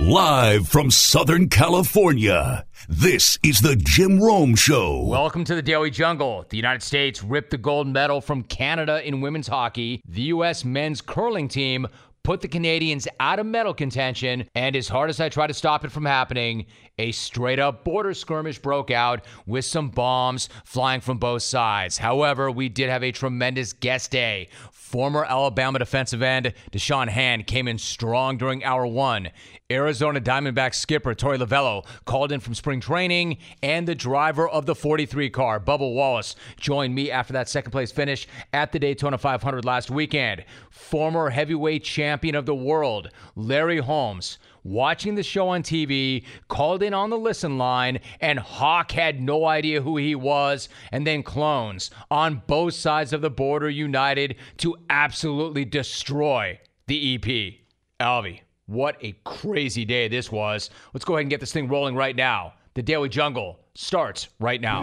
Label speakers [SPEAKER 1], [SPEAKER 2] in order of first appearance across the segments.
[SPEAKER 1] Live from Southern California, this is the Jim Rome Show.
[SPEAKER 2] Welcome to the Daily Jungle. The United States ripped the gold medal from Canada in women's hockey. The U.S. men's curling team put the Canadians out of medal contention, and as hard as I try to stop it from happening, a straight-up border skirmish broke out with some bombs flying from both sides. However, we did have a tremendous guest day. Former Alabama defensive end Da'Shawn Hand came in strong during hour one. Arizona Diamondbacks skipper Torey Lovullo called in from spring training, and the driver of the 43 car, Bubba Wallace, joined me after that second-place finish at the Daytona 500 last weekend. Former heavyweight champion of the world, Larry Holmes, watching the show on TV, called in on the listen line, and Hawk had no idea who he was, and then clones on both sides of the border united to absolutely destroy the EP. Alvy, what a crazy day this was. Let's go ahead and get this thing rolling right now. The Daily Jungle starts right now.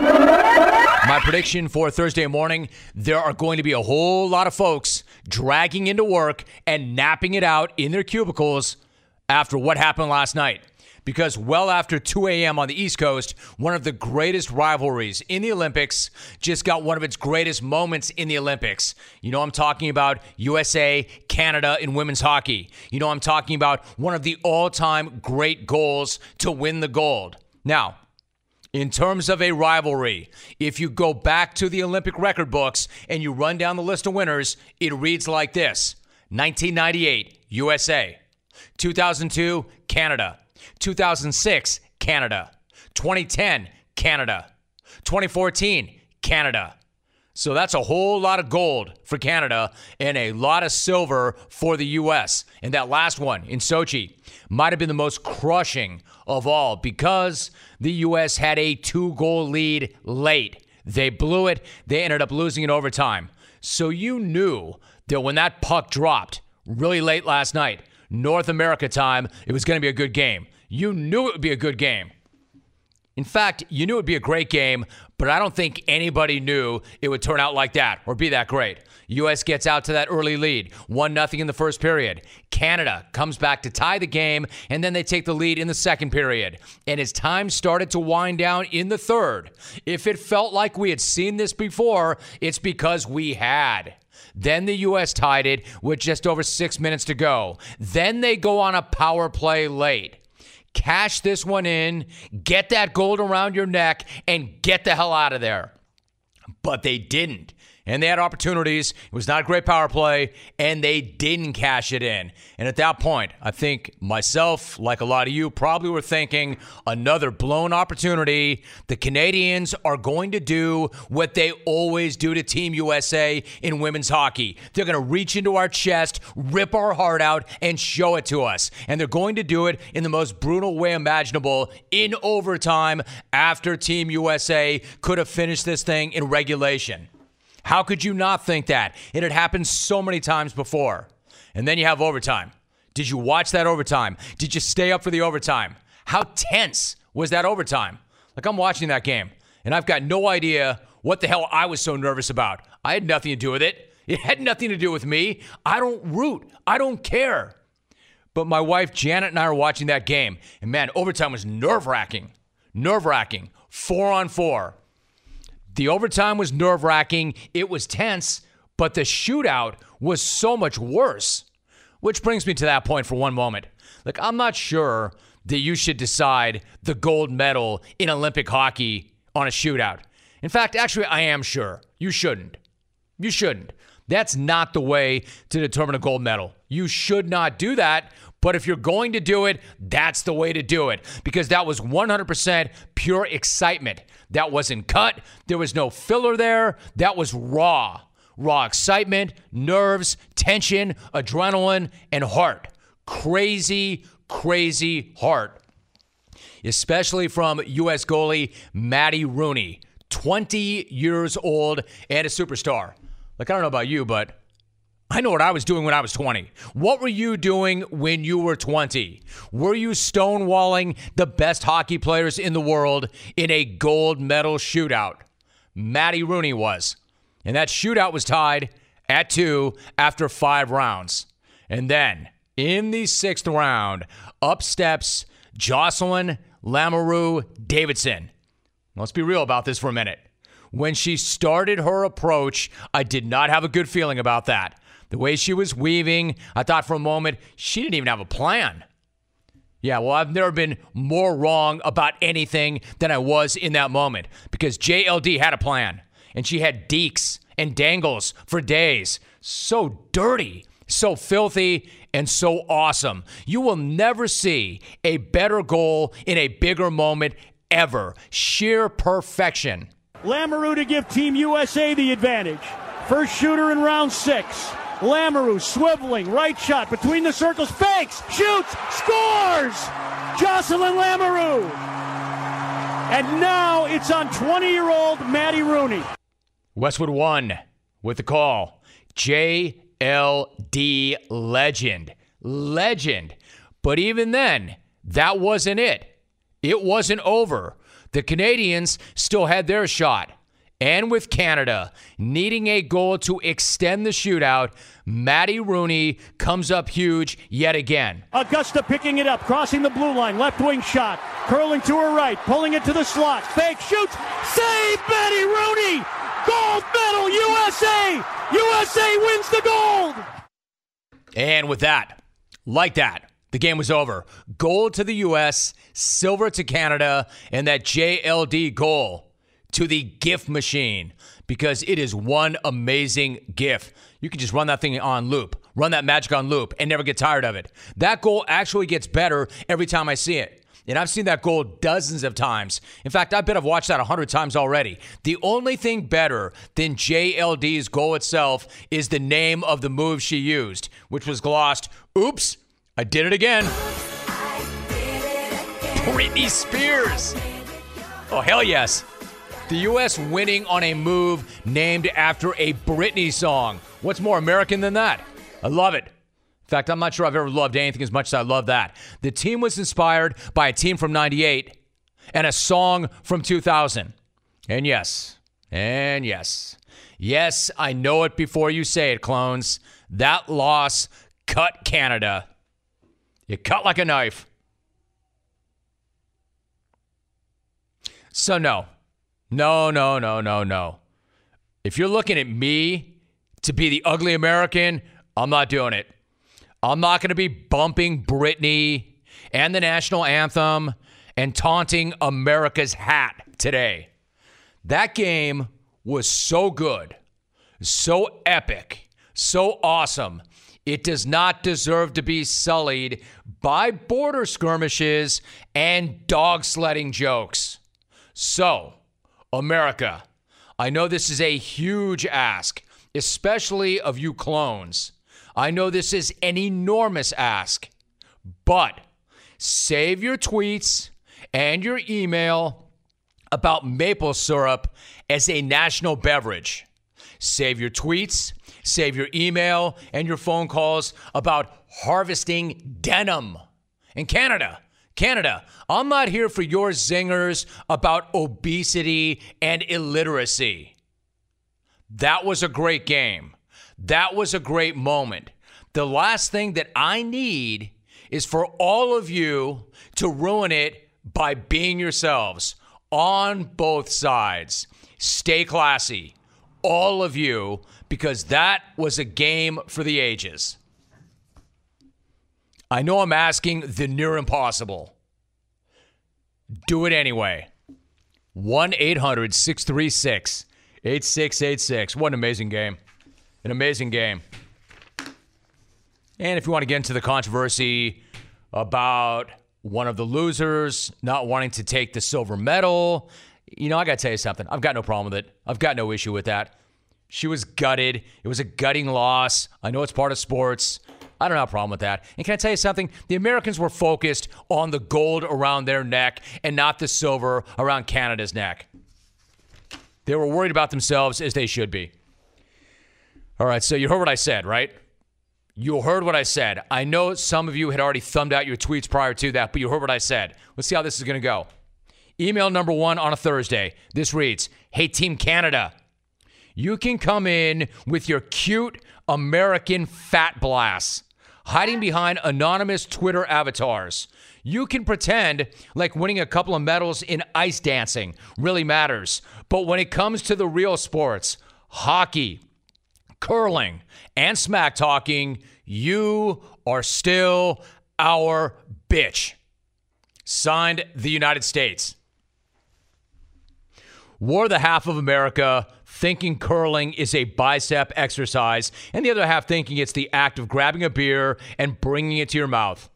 [SPEAKER 2] My prediction for Thursday morning, there are going to be a whole lot of folks dragging into work and napping it out in their cubicles after what happened last night. Because well after 2 a.m. on the East Coast, one of the greatest rivalries in the Olympics just got one of its greatest moments in the Olympics. You know I'm talking about USA, Canada in women's hockey. You know I'm talking about one of the all-time great goals to win the gold. Now, in terms of a rivalry, if you go back to the Olympic record books and you run down the list of winners, it reads like this. 1998, USA. 2002, Canada. 2006, Canada. 2010, Canada. 2014, Canada. So that's a whole lot of gold for Canada and a lot of silver for the U.S. And that last one in Sochi might have been the most crushing of all because the U.S. had a 2-goal lead late. They blew it. They ended up losing in overtime. So you knew that when that puck dropped really late last night, North America time, it was going to be a good game. You knew it would be a good game. In fact, you knew it would be a great game, but I don't think anybody knew it would turn out like that or be that great. U.S. gets out to that early lead, 1-0 in the first period. Canada comes back to tie the game, and then they take the lead in the second period. And as time started to wind down in the third, if it felt like we had seen this before, it's because we had. Then the U.S. tied it with just over 6 minutes to go. Then they go on a power play late. Cash this one in, get that gold around your neck, and get the hell out of there. But they didn't. And they had opportunities. It was not a great power play, and they didn't cash it in. And at that point, I think myself, like a lot of you, probably were thinking another blown opportunity. The Canadians are going to do what they always do to Team USA in women's hockey. They're going to reach into our chest, rip our heart out, and show it to us. And they're going to do it in the most brutal way imaginable in overtime after Team USA could have finished this thing in regulation. How could you not think that? It had happened so many times before. And then you have overtime. Did you watch that overtime? Did you stay up for the overtime? How tense was that overtime? Like, I'm watching that game, and I've got no idea what the hell I was so nervous about. I had nothing to do with it. It had nothing to do with me. I don't root. I don't care. But my wife, Janet, and I are watching that game, and man, overtime was nerve-wracking. Nerve-wracking. 4-on-4. The overtime was nerve-wracking, it was tense, but the shootout was so much worse. Which brings me to that point for one moment. Like, I'm not sure that you should decide the gold medal in Olympic hockey on a shootout. In fact, actually, I am sure. You shouldn't. You shouldn't. That's not the way to determine a gold medal. You should not do that. But if you're going to do it, that's the way to do it. Because that was 100% pure excitement. That wasn't cut. There was no filler there. That was raw. Raw excitement, nerves, tension, adrenaline, and heart. Crazy, crazy heart. Especially from U.S. goalie Maddie Rooney. 20 years old and a superstar. Like, I don't know about you, but I know what I was doing when I was 20. What were you doing when you were 20? Were you stonewalling the best hockey players in the world in a gold medal shootout? Maddie Rooney was. And that shootout was tied at 2 after 5 rounds. And then in the 6th round, up steps Jocelyn Lamoureux Davidson. Let's be real about this for a minute. When she started her approach, I did not have a good feeling about that. The way she was weaving, I thought for a moment she didn't even have a plan. Yeah, well, I've never been more wrong about anything than I was in that moment because JLD had a plan, and she had deeks and dangles for days. So dirty, so filthy, and so awesome. You will never see a better goal in a bigger moment ever. Sheer perfection.
[SPEAKER 3] Lamoureux to give Team USA the advantage. First shooter in round 6. Lamoureux swiveling, right shot between the circles, fakes, shoots, scores! Jocelyn Lamoureux. And now it's on 20-year-old Maddie Rooney.
[SPEAKER 2] Westwood won with the call. JLD legend. Legend. But even then, that wasn't it. It wasn't over. The Canadians still had their shot. And with Canada needing a goal to extend the shootout, Maddie Rooney comes up huge yet again.
[SPEAKER 3] Augusta picking it up, crossing the blue line, left wing shot, curling to her right, pulling it to the slot, fake, shoots, save Maddie Rooney! Gold medal, USA! USA wins the gold!
[SPEAKER 2] And with that, like that, the game was over. Gold to the U.S., silver to Canada, and that JLD goal to the GIF machine, because it is one amazing GIF. You can just run that thing on loop, run that magic on loop, and never get tired of it. That goal actually gets better every time I see it. And I've seen that goal dozens of times. In fact, I bet I've watched that 100 times already. The only thing better than JLD's goal itself is the name of the move she used, which was glossed, "Oops, I did it again." Britney Spears. Oh, hell yes. The U.S. winning on a move named after a Britney song. What's more American than that? I love it. In fact, I'm not sure I've ever loved anything as much as I love that. The team was inspired by a team from 98 and a song from 2000. And yes, I know it before you say it, clones. That loss cut Canada. It cut like a knife. So no. If you're looking at me to be the ugly American, I'm not doing it. I'm not going to be bumping Britney and the national anthem and taunting America's hat today. That game was so good, so epic, so awesome. It does not deserve to be sullied by border skirmishes and dog sledding jokes. So, America, I know this is a huge ask, especially of you clones. I know this is an enormous ask, but save your tweets and your email about maple syrup as a national beverage. Save your tweets, save your email, and your phone calls about harvesting denim. In Canada, I'm not here for your zingers about obesity and illiteracy. That was a great game. That was a great moment. The last thing that I need is for all of you to ruin it by being yourselves on both sides. Stay classy, all of you, because that was a game for the ages. I know I'm asking the near impossible. Do it anyway. 1-800-636-8686. What an amazing game. An amazing game. And if you want to get into the controversy about one of the losers not wanting to take the silver medal, I got to tell you something. I've got no problem with it. I've got no issue with that. She was gutted. It was a gutting loss. I know it's part of sports. I don't have a problem with that. And can I tell you something? The Americans were focused on the gold around their neck and not the silver around Canada's neck. They were worried about themselves, as they should be. All right, so you heard what I said, right? You heard what I said. I know some of you had already thumbed out your tweets prior to that, but you heard what I said. Let's see how this is going to go. Email number 1 on a Thursday. This reads, "Hey, Team Canada, you can come in with your cute American fat blasts. hiding behind anonymous Twitter avatars. You can pretend like winning a couple of medals in ice dancing really matters. But when it comes to the real sports, hockey, curling, and smack talking, you are still our bitch. Signed, the United States. We're the half of America thinking curling is a bicep exercise, and the other half thinking it's the act of grabbing a beer and bringing it to your mouth.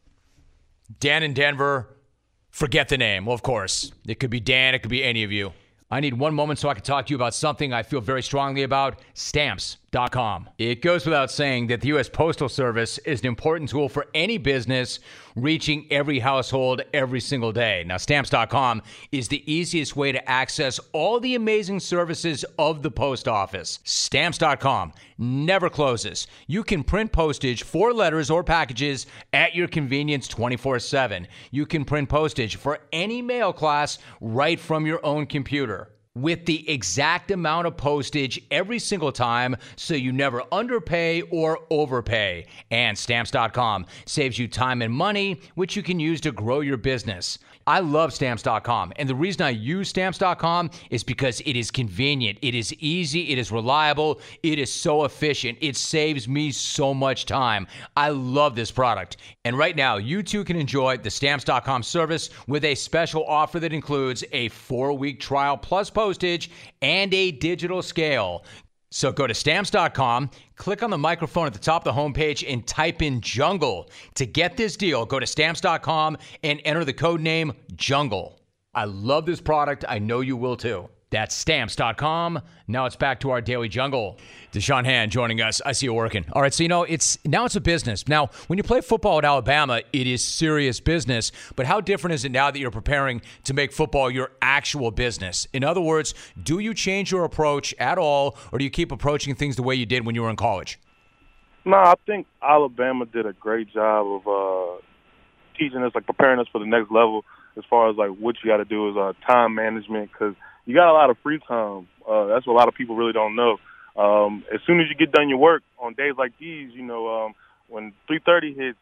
[SPEAKER 2] Dan in Denver, forget the name. Well, of course, it could be Dan, it could be any of you. I need one moment so I can talk to you about something I feel very strongly about, Stamps.com. It goes without saying that the U.S. Postal Service is an important tool for any business reaching every household every single day. Now, Stamps.com is the easiest way to access all the amazing services of the post office. Stamps.com never closes. You can print postage for letters or packages at your convenience 24/7. You can print postage for any mail class right from your own computer, with the exact amount of postage every single time, so you never underpay or overpay. And Stamps.com saves you time and money, which you can use to grow your business. I love Stamps.com, and the reason I use Stamps.com is because it is convenient, it is easy, it is reliable, it is so efficient, it saves me so much time. I love this product. And right now, you too can enjoy the Stamps.com service with a special offer that includes a 4-week trial plus postage and a digital scale. So go to Stamps.com, click on the microphone at the top of the homepage, and type in Jungle. To get this deal, go to Stamps.com and enter the code name JUNGLE. I love this product. I know you will too. That's Stamps.com. Now it's back to our Daily Jungle. Da'Shaun Hand joining us. I see you working. All right, so it's a business. Now, when you play football at Alabama, it is serious business. But how different is it now that you're preparing to make football your actual business? In other words, do you change your approach at all, or do you keep approaching things the way you did when you were in college?
[SPEAKER 4] No, I think Alabama did a great job of teaching us, preparing us for the next level as far as, what you got to do is time management, because you got a lot of free time. That's what a lot of people really don't know. As soon as you get done your work on days like these, when 3:30 hits,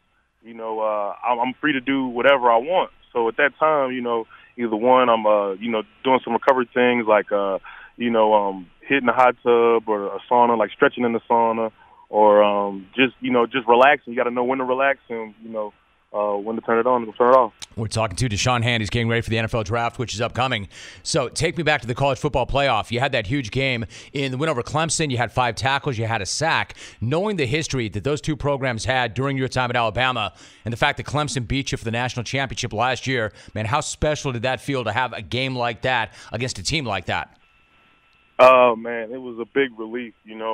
[SPEAKER 4] I'm free to do whatever I want. So at that time, either one, I'm, doing some recovery things like, hitting the hot tub or a sauna, like stretching in the sauna, or just relaxing. You got to know when to relax and, when to turn it on and turn it off. We're
[SPEAKER 2] talking to Da'Shaun Hand. He's getting ready for the NFL Draft, which is upcoming. So take me back to the college football playoff. You had that huge game in the win over Clemson. You had 5 tackles. You had a sack. Knowing the history that those two programs had during your time at Alabama and the fact that Clemson beat you for the national championship last year, man, how special did that feel to have a game like that against a team like that?
[SPEAKER 4] Oh, man, it was a big relief,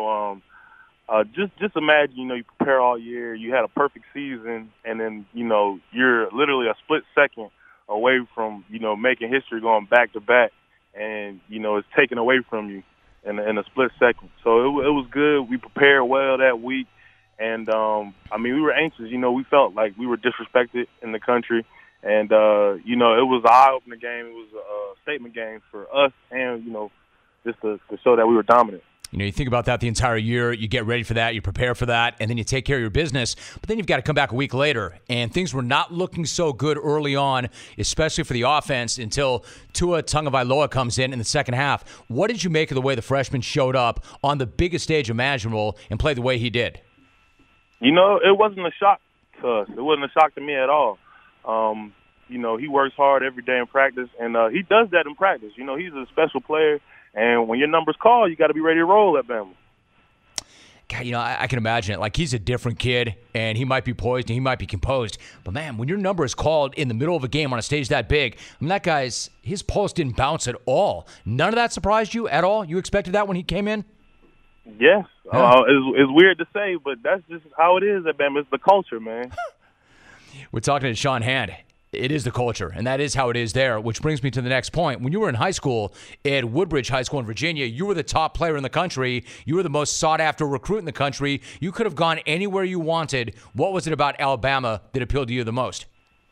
[SPEAKER 4] Just imagine, you prepare all year, you had a perfect season, and then, you're literally a split second away from, making history going back to back, and, it's taken away from you in a split second. So it was good. We prepared well that week, and, we were anxious. We felt like we were disrespected in the country, and, it was an eye-opening game. It was a statement game for us and, just to show that we were dominant.
[SPEAKER 2] You think about that the entire year, you get ready for that, you prepare for that, and then you take care of your business. But then you've got to come back a week later, and things were not looking so good early on, especially for the offense, until Tua Tagovailoa comes in the second half. What did you make of the way the freshman showed up on the biggest stage imaginable and played the way he did?
[SPEAKER 4] It wasn't a shock to us. It wasn't a shock to me at all. He works hard every day in practice, and he does that in practice. He's a special player. And when your number's called, you got to be ready to roll at Bama.
[SPEAKER 2] God, I can imagine it. He's a different kid, and he might be poised and he might be composed. But, man, when your number is called in the middle of a game on a stage that big, that guy's, his pulse didn't bounce at all. None of that surprised you at all? You expected that when he came in?
[SPEAKER 4] Yes. Yeah. It's weird to say, but that's just how it is at Bama. It's the culture, man.
[SPEAKER 2] We're talking to Da'Shaun Hand. It is the culture, and that is how it is there, which brings me to the next point. When you were in high school at Woodbridge High School in Virginia, you were the top player in the country. You were the most sought-after recruit in the country. You could have gone anywhere you wanted. What was it about Alabama that appealed to you the most?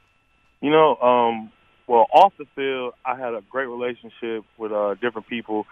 [SPEAKER 4] Well, off the field, I had a great relationship with different people,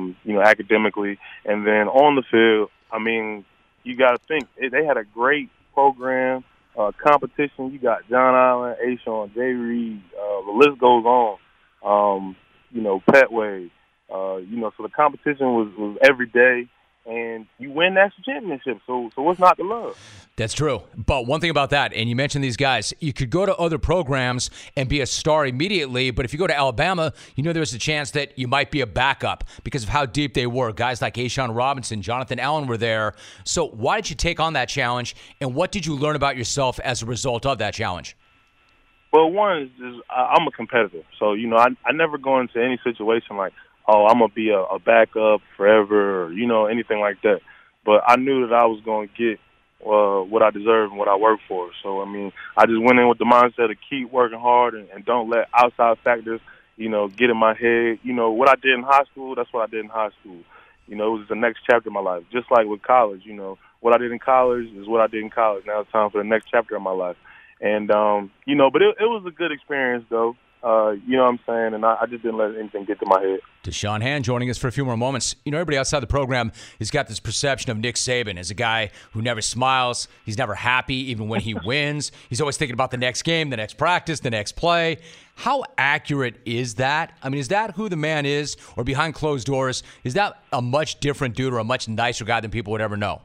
[SPEAKER 4] academically. And then on the field, you got to think, they had a great program. Competition, you got John Allen, Ashawn, Jay Reed, the list goes on. Petway. So the competition was every day, and you win national championship. So what's not to love?
[SPEAKER 2] That's true. But one thing about that, and you mentioned these guys, you could go to other programs and be a star immediately, but if you go to Alabama, there's a chance that you might be a backup because of how deep they were. Guys like A'Shawn Robinson, Jonathan Allen were there. So why did you take on that challenge, and what did you learn about yourself as a result of that challenge?
[SPEAKER 4] Well, one is I'm a competitor. So, I never go into any situation like, oh, I'm going to be a backup forever or, anything like that. But I knew that I was going to get what I deserve and what I work for. So, I just went in with the mindset to keep working hard and don't let outside factors, get in my head. What I did in high school, that's what I did in high school. It was the next chapter of my life. Just like with college, what I did in college is what I did in college. Now it's time for the next chapter of my life. And, but it was a good experience, though. You know what I'm saying? And I just didn't let anything get to my head.
[SPEAKER 2] Da'Shawn Hand joining us for a few more moments. Everybody outside the program has got this perception of Nick Saban as a guy who never smiles. He's never happy, even when he wins. He's always thinking about the next game, the next practice, the next play. How accurate is that? Is that who the man is? Or behind closed doors, is that a much different dude or a much nicer guy than people would ever know?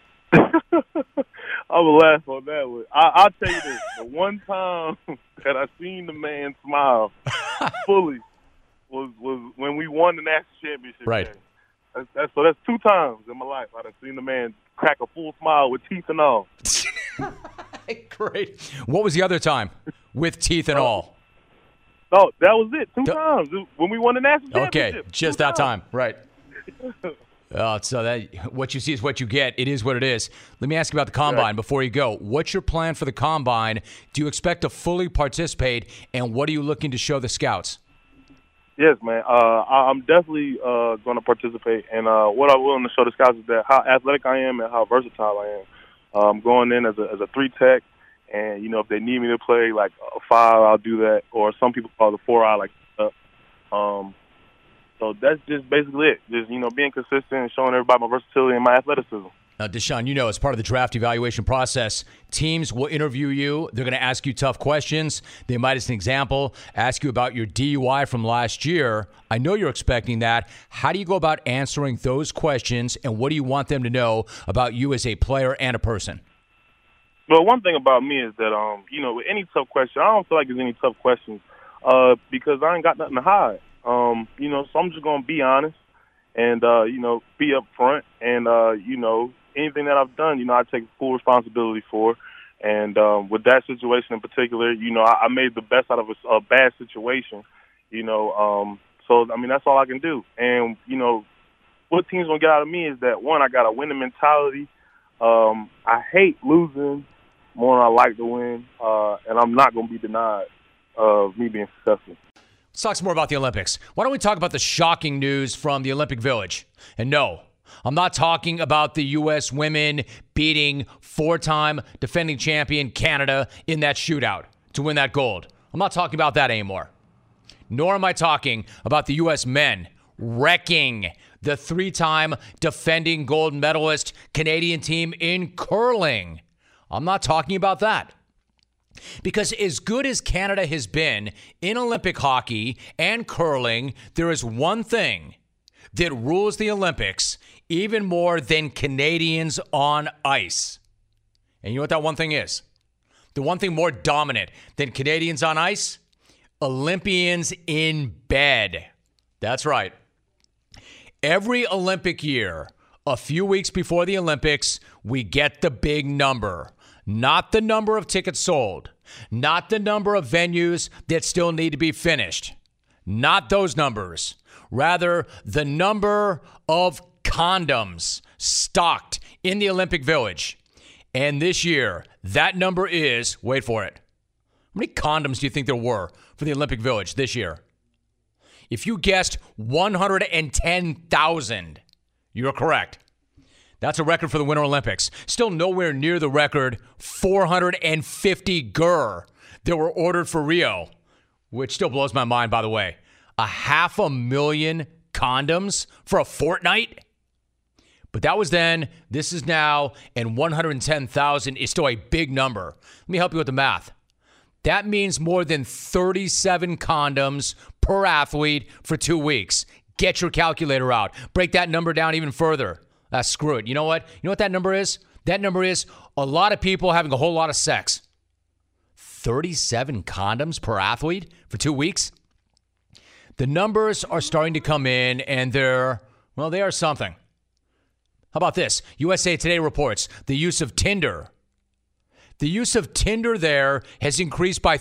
[SPEAKER 4] I would laugh on that one. I'll tell you this. The one time that I seen the man smile fully was when we won the national championship.
[SPEAKER 2] Right.
[SPEAKER 4] Game. That's 2 times in my life I've seen the man crack a full smile with teeth and all.
[SPEAKER 2] Great. What was the other time with teeth and all?
[SPEAKER 4] No, that was it. 2 times when we won the national championship.
[SPEAKER 2] Okay, just that time. Right. So that what you see is what you get. It is what it is. Let me ask you about the Combine before you go. What's your plan for the Combine? Do you expect to fully participate, and what are you looking to show the scouts?
[SPEAKER 4] Yes, man. I'm definitely going to participate, and what I'm willing to show the scouts is that how athletic I am and how versatile I am. I'm going in as a 3-tech, and if they need me to play like a 5, I'll do that, or some people call it a 4, I like that. So that's just basically it. Just, being consistent and showing everybody my versatility and my athleticism.
[SPEAKER 2] Now, Da'Shawn, as part of the draft evaluation process, teams will interview you. They're going to ask you tough questions. They might, as an example, ask you about your DUI from last year. I know you're expecting that. How do you go about answering those questions, and what do you want them to know about you as a player and a person?
[SPEAKER 4] Well, one thing about me is that, with any tough question, I don't feel like there's any tough questions because I ain't got nothing to hide. So I'm just going to be honest and, be upfront. And, anything that I've done, I take full responsibility for. And with that situation in particular, I made the best out of a bad situation, So, that's all I can do. And, what teams going to get out of me is that, one, I got a winning mentality. I hate losing more than I like to win. And I'm not going to be denied of me being successful.
[SPEAKER 2] Let's talk some more about the Olympics. Why don't we talk about the shocking news from the Olympic Village? And no, I'm not talking about the U.S. women beating 4-time defending champion Canada in that shootout to win that gold. I'm not talking about that anymore. Nor am I talking about the U.S. men wrecking the 3-time defending gold medalist Canadian team in curling. I'm not talking about that. Because as good as Canada has been in Olympic hockey and curling, there is one thing that rules the Olympics even more than Canadians on ice. And you know what that one thing is? The one thing more dominant than Canadians on ice? Olympians in bed. That's right. Every Olympic year, a few weeks before the Olympics, we get the big number. Not the number of tickets sold. Not the number of venues that still need to be finished. Not those numbers. Rather, the number of condoms stocked in the Olympic Village. And this year, that number is, wait for it, how many condoms do you think there were for the Olympic Village this year? If you guessed 110,000, you're correct. That's a record for the Winter Olympics. Still nowhere near the record 450 gur that were ordered for Rio, which still blows my mind, by the way. 500,000 condoms for a fortnight? But that was then, this is now, and 110,000 is still a big number. Let me help you with the math. That means more than 37 condoms per athlete for 2 weeks. Get your calculator out. Break that number down even further. Screw it. You know what? You know what that number is? That number is a lot of people having a whole lot of sex. 37 condoms per athlete for 2 weeks? The numbers are starting to come in, and they are something. How about this? USA Today reports the use of Tinder. The use of Tinder there has increased by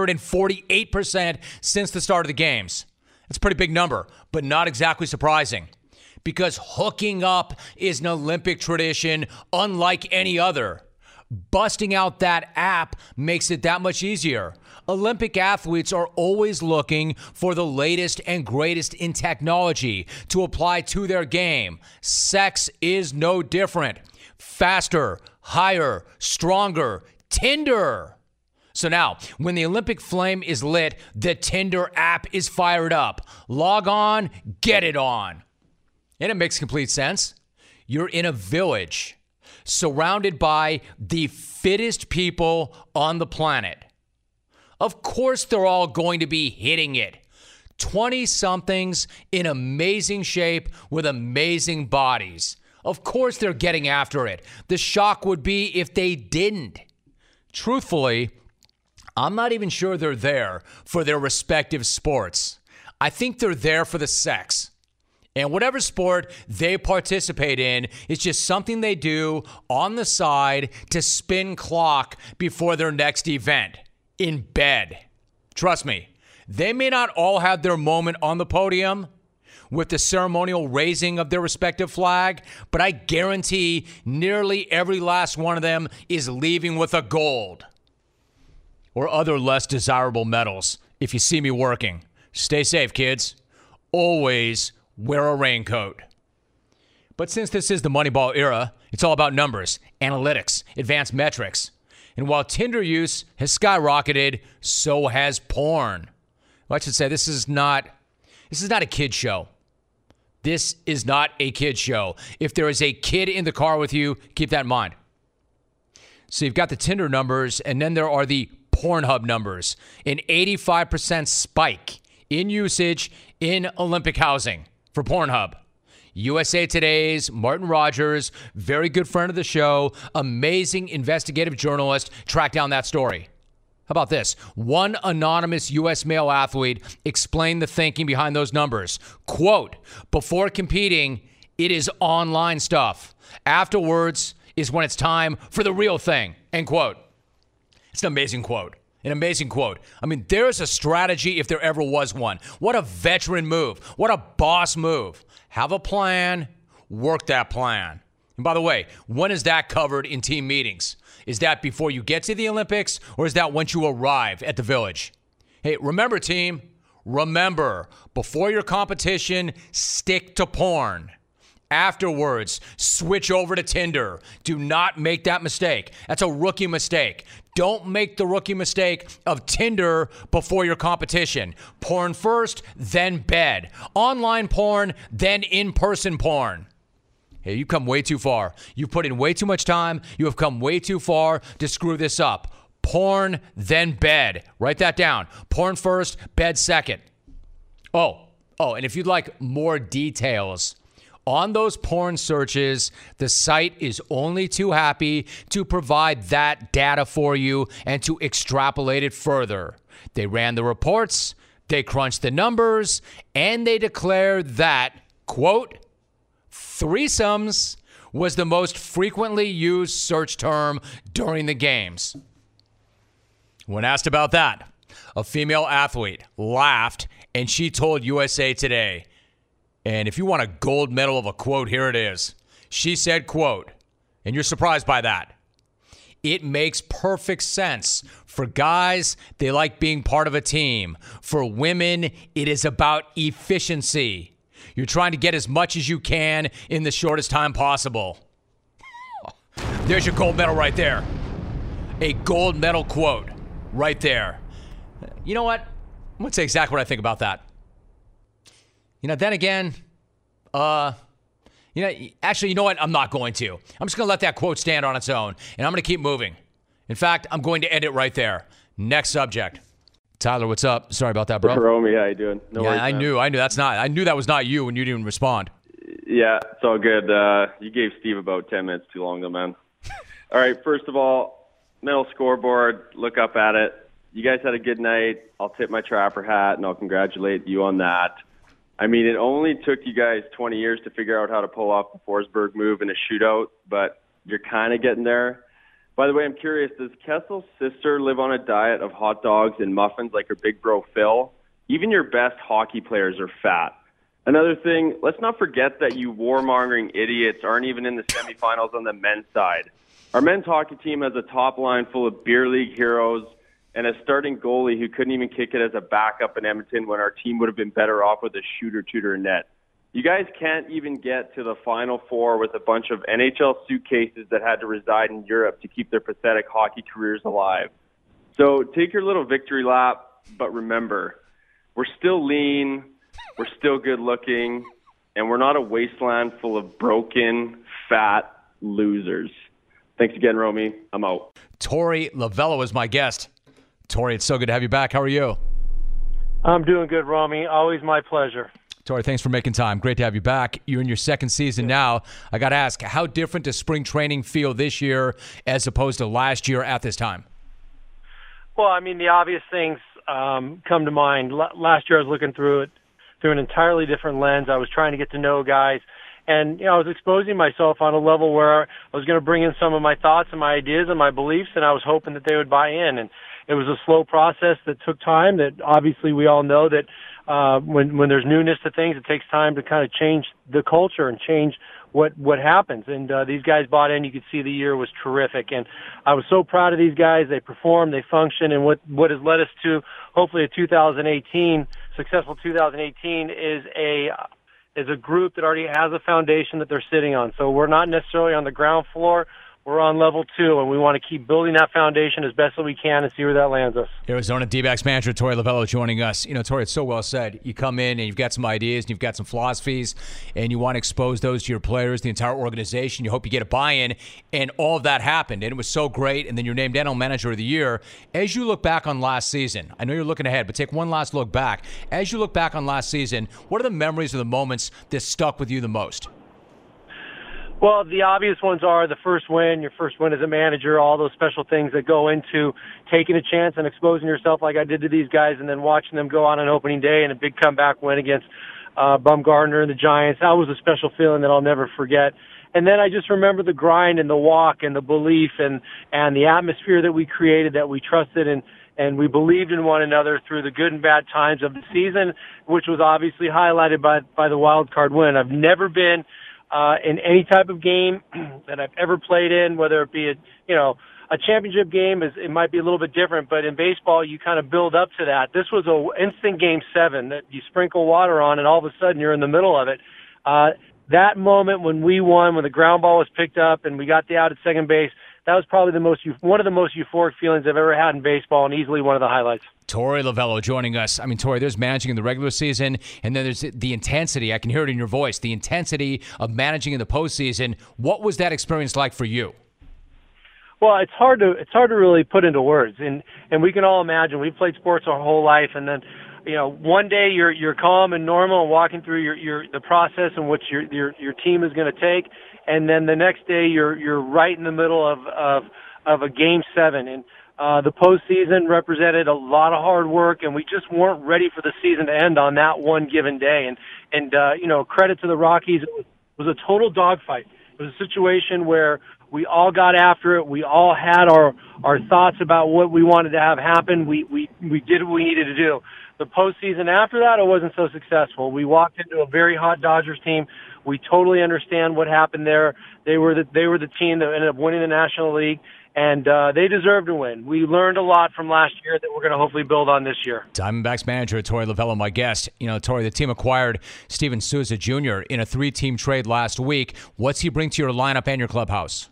[SPEAKER 2] 348% since the start of the games. That's a pretty big number, but not exactly surprising. Because hooking up is an Olympic tradition unlike any other. Busting out that app makes it that much easier. Olympic athletes are always looking for the latest and greatest in technology to apply to their game. Sex is no different. Faster, higher, stronger. Tinder. So now, when the Olympic flame is lit, the Tinder app is fired up. Log on, get it on. And it makes complete sense. You're in a village surrounded by the fittest people on the planet. Of course, they're all going to be hitting it. 20-somethings in amazing shape with amazing bodies. Of course, they're getting after it. The shock would be if they didn't. Truthfully, I'm not even sure they're there for their respective sports. I think they're there for the sex. And whatever sport they participate in is just something they do on the side to spin clock before their next event. In bed. Trust me, they may not all have their moment on the podium with the ceremonial raising of their respective flag, but I guarantee nearly every last one of them is leaving with a gold or other less desirable medals. If you see me working, stay safe, kids. Always wear a raincoat. But since this is the Moneyball era, it's all about numbers, analytics, advanced metrics. And while Tinder use has skyrocketed, so has porn. Well, I should say this is not a kid show. This is not a kid show. If there is a kid in the car with you, keep that in mind. So you've got the Tinder numbers, and then there are the Pornhub numbers. An 85% spike in usage in Olympic housing for Pornhub. USA Today's Martin Rogers, very good friend of the show, amazing investigative journalist, tracked down that story. How about this? One anonymous U.S. male athlete explained the thinking behind those numbers. Quote, before competing, it is online stuff. Afterwards is when it's time for the real thing. End quote. It's an amazing quote. An amazing quote. I mean, there's a strategy if there ever was one. What a veteran move. What a boss move. Have a plan, work that plan. And by the way, when is that covered in team meetings? Is that before you get to the Olympics, or is that once you arrive at the village? Hey, remember, team, remember, before your competition, stick to porn. Afterwards, switch over to Tinder. Do not make that mistake. That's a rookie mistake. Don't make the rookie mistake of Tinder before your competition. Porn first, then bed. Online porn, then in-person porn. Hey, you've come way too far. You've put in way too much time. You have come way too far to screw this up. Porn, then bed. Write that down. Porn first, bed second. Oh, and if you'd like more details on those porn searches, the site is only too happy to provide that data for you and to extrapolate it further. They ran the reports, they crunched the numbers, and they declared that, quote, threesomes was the most frequently used search term during the games. When asked about that, a female athlete laughed, and she told USA Today, and if you want a gold medal of a quote, here it is. She said, quote, and you're surprised by that, it makes perfect sense. For guys, they like being part of a team. For women, it is about efficiency. You're trying to get as much as you can in the shortest time possible. There's your gold medal right there. A gold medal quote right there. You know what? I'm going to say exactly what I think about that. You know, then again, Actually, you know what? I'm not going to. I'm just going to let that quote stand on its own, and I'm going to keep moving. In fact, I'm going to end it right there. Next subject. Tyler, what's up? Sorry about that, bro.
[SPEAKER 5] Romy, how you doing?
[SPEAKER 2] No worries, I knew. I knew that was not you when you didn't respond.
[SPEAKER 5] Yeah, it's all good. You gave Steve about 10 minutes too long, though, man. All right, first of all, mental scoreboard, look up at it. You guys had a good night. I'll tip my Trapper hat, and I'll congratulate you on that. I mean, it only took you guys 20 years to figure out how to pull off the Forsberg move in a shootout, but you're kind of getting there. By the way, I'm curious, does Kessel's sister live on a diet of hot dogs and muffins like her big bro Phil? Even your best hockey players are fat. Another thing, let's not forget that you warmongering idiots aren't even in the semifinals on the men's side. Our men's hockey team has a top line full of beer league heroes and a starting goalie who couldn't even kick it as a backup in Edmonton when our team would have been better off with a shooter net. You guys can't even get to the Final Four with a bunch of NHL suitcases that had to reside in Europe to keep their pathetic hockey careers alive. So take your little victory lap, but remember, we're still lean, we're still good looking, and we're not a wasteland full of broken, fat losers. Thanks again, Romy. I'm out.
[SPEAKER 2] Torey Lovullo is my guest. Torey, it's so good to have you back. How are you?
[SPEAKER 6] I'm doing good, Romy. Always my pleasure.
[SPEAKER 2] Torey, thanks for making time. Great to have you back. You're in your second season now. I got to ask, how different does spring training feel this year as opposed to last year at this time?
[SPEAKER 6] Well, I mean, the obvious things come to mind. Last year I was looking through it through an entirely different lens. I was trying to get to know guys. And, I was exposing myself on a level where I was going to bring in some of my thoughts and my ideas and my beliefs, and I was hoping that they would buy in. And it was a slow process that took time that obviously we all know that when there's newness to things, it takes time to kind of change the culture and change what happens. And these guys bought in. You could see the year was terrific. And I was so proud of these guys. They performed, they functioned, and what has led us to hopefully a successful 2018 is a group that already has a foundation that they're sitting on. So we're not necessarily on the ground floor. We're on level 2, and we want to keep building that foundation as best as we can and see where that lands us.
[SPEAKER 2] Arizona D-backs manager Torey Lovullo joining us. Torey, it's so well said. You come in and you've got some ideas and you've got some philosophies, and you want to expose those to your players, the entire organization. You hope you get a buy-in, and all of that happened, and it was so great, and then you're named NL Manager of the Year. As you look back on last season, I know you're looking ahead, but take one last look back. As you look back on last season, what are the memories or the moments that stuck with you the most?
[SPEAKER 6] Well, the obvious ones are the first win, your first win as a manager, all those special things that go into taking a chance and exposing yourself like I did to these guys, and then watching them go on an opening day and a big comeback win against Bumgarner and the Giants. That was a special feeling that I'll never forget. And then I just remember the grind and the walk and the belief and the atmosphere that we created, that we trusted and we believed in one another through the good and bad times of the season, which was obviously highlighted by the wild card win. I've never been in any type of game that I've ever played in, whether it be a championship game, it might be a little bit different, but in baseball you kind of build up to that. This was an instant Game 7 that you sprinkle water on, and all of a sudden you're in the middle of it. That moment when we won, when the ground ball was picked up and we got the out at second base, that was probably one of the most euphoric feelings I've ever had in baseball, and easily one of the highlights.
[SPEAKER 2] Torey Lovullo joining us. I mean, Torey, there's managing in the regular season, and then there's the intensity. I can hear it in your voice, the intensity of managing in the postseason. What was that experience like for you?
[SPEAKER 6] Well, it's hard to really put into words, and we can all imagine. We've played sports our whole life, and then one day you're calm and normal and walking through the process in which your team is going to take, and then the next day you're right in the middle of a Game 7, and the postseason represented a lot of hard work, and we just weren't ready for the season to end on that one given day. And credit to the Rockies, it was a total dogfight. It was a situation where we all got after it. We all had our thoughts about what we wanted to have happen. We did what we needed to do. The postseason after that, it wasn't so successful. We walked into a very hot Dodgers team. We totally understand what happened there. They were the team that ended up winning the National League, and they deserve to win. We learned a lot from last year that we're going to hopefully build on this year.
[SPEAKER 2] Diamondbacks manager Torey Lovullo, my guest. Torey, the team acquired Steven Souza Jr. in a 3-team trade last week. What's he bring to your lineup and your clubhouse?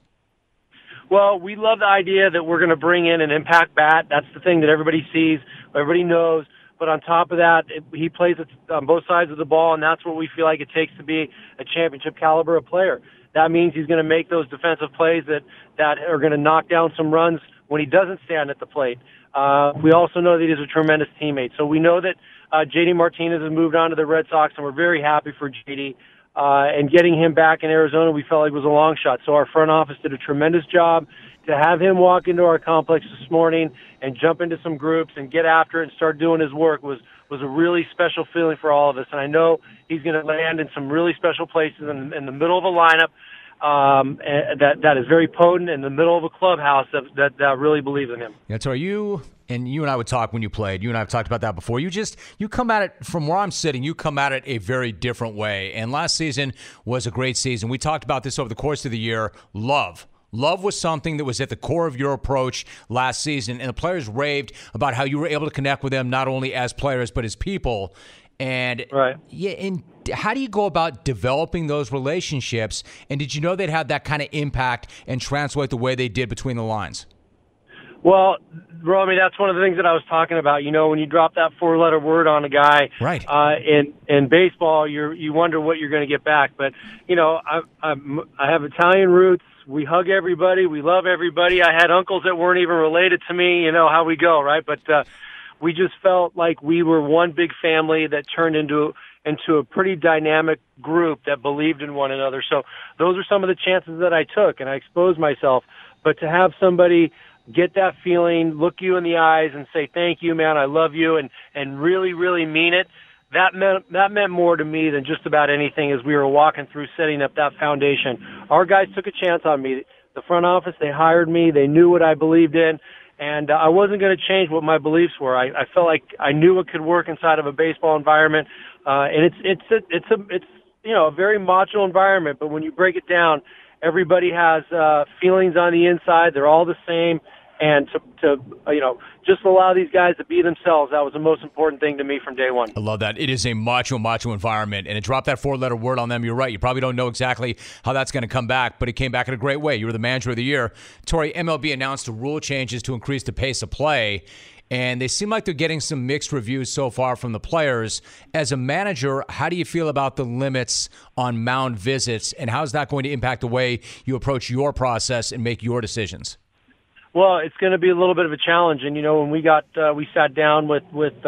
[SPEAKER 6] Well, we love the idea that we're going to bring in an impact bat. That's the thing that everybody sees, everybody knows. But on top of that, he plays on both sides of the ball, and that's what we feel like it takes to be a championship caliber of player. That means he's going to make those defensive plays that are going to knock down some runs when he doesn't stand at the plate. We also know that he's a tremendous teammate. So we know that J.D. Martinez has moved on to the Red Sox, and we're very happy for J.D. And getting him back in Arizona, we felt like was a long shot. So our front office did a tremendous job to have him walk into our complex this morning and jump into some groups and get after it and start doing his work was a really special feeling for all of us. And I know he's going to land in some really special places in the middle of a lineup that is very potent, in the middle of a clubhouse that really believes in him.
[SPEAKER 2] Yeah, so you and I would talk when you played. You and I have talked about that before. You come at it from where I'm sitting. You come at it a very different way. And last season was a great season. We talked about this over the course of the year. Love was something that was at the core of your approach last season, and the players raved about how you were able to connect with them not only as players but as people. And
[SPEAKER 6] right.
[SPEAKER 2] Yeah, and how do you go about developing those relationships? And did you know they'd have that kind of impact and translate the way they did between the lines?
[SPEAKER 6] Well, Romy, that's one of the things that I was talking about. You know, when you drop that 4-letter word on a guy,
[SPEAKER 2] right?
[SPEAKER 6] In baseball, you wonder what you're going to get back. But you know, I have Italian roots. We hug everybody. We love everybody. I had uncles that weren't even related to me. You know how we go, right? But we just felt like we were one big family that turned into a pretty dynamic group that believed in one another. So those are some of the chances that I took, and I exposed myself. But to have somebody get that feeling, look you in the eyes and say, thank you, man, I love you, and really, really mean it, that meant more to me than just about anything as we were walking through setting up that foundation. Our guys took a chance on me. The front office, they hired me. They knew what I believed in, and I wasn't going to change what my beliefs were. I felt like I knew it could work inside of a baseball environment, and it's you know, a very macho environment. But when you break it down, everybody has feelings on the inside. They're all the same. And to you know, just allow these guys to be themselves, that was the most important thing to me from day one.
[SPEAKER 2] I love that. It is a macho environment, and to drop that 4-letter word on them, you're right. You probably don't know exactly how that's going to come back, but it came back in a great way. You were the manager of the year. Torey, MLB announced the rule changes to increase the pace of play, and they seem like they're getting some mixed reviews so far from the players. As a manager, how do you feel about the limits on mound visits, and how is that going to impact the way you approach your process and make your decisions?
[SPEAKER 6] Well, it's going to be a little bit of a challenge, and you know, when we sat down with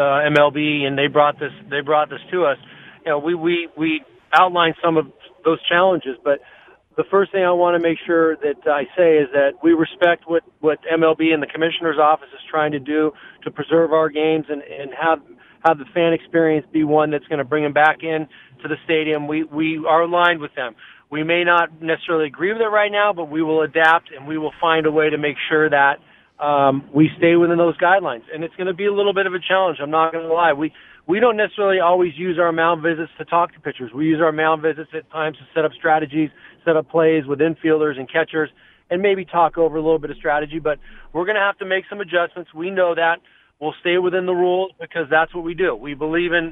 [SPEAKER 6] MLB and they brought this to us. You know, we outlined some of those challenges, but the first thing I want to make sure that I say is that we respect what MLB and the commissioner's office is trying to do to preserve our games and have the fan experience be one that's going to bring them back in to the stadium. We are aligned with them. We may not necessarily agree with it right now, but we will adapt and we will find a way to make sure that we stay within those guidelines. And it's going to be a little bit of a challenge. I'm not going to lie. We don't necessarily always use our mound visits to talk to pitchers. We use our mound visits at times to set up strategies, set up plays with infielders and catchers, and maybe talk over a little bit of strategy. But we're going to have to make some adjustments. We know that. We'll stay within the rules because that's what we do. We believe in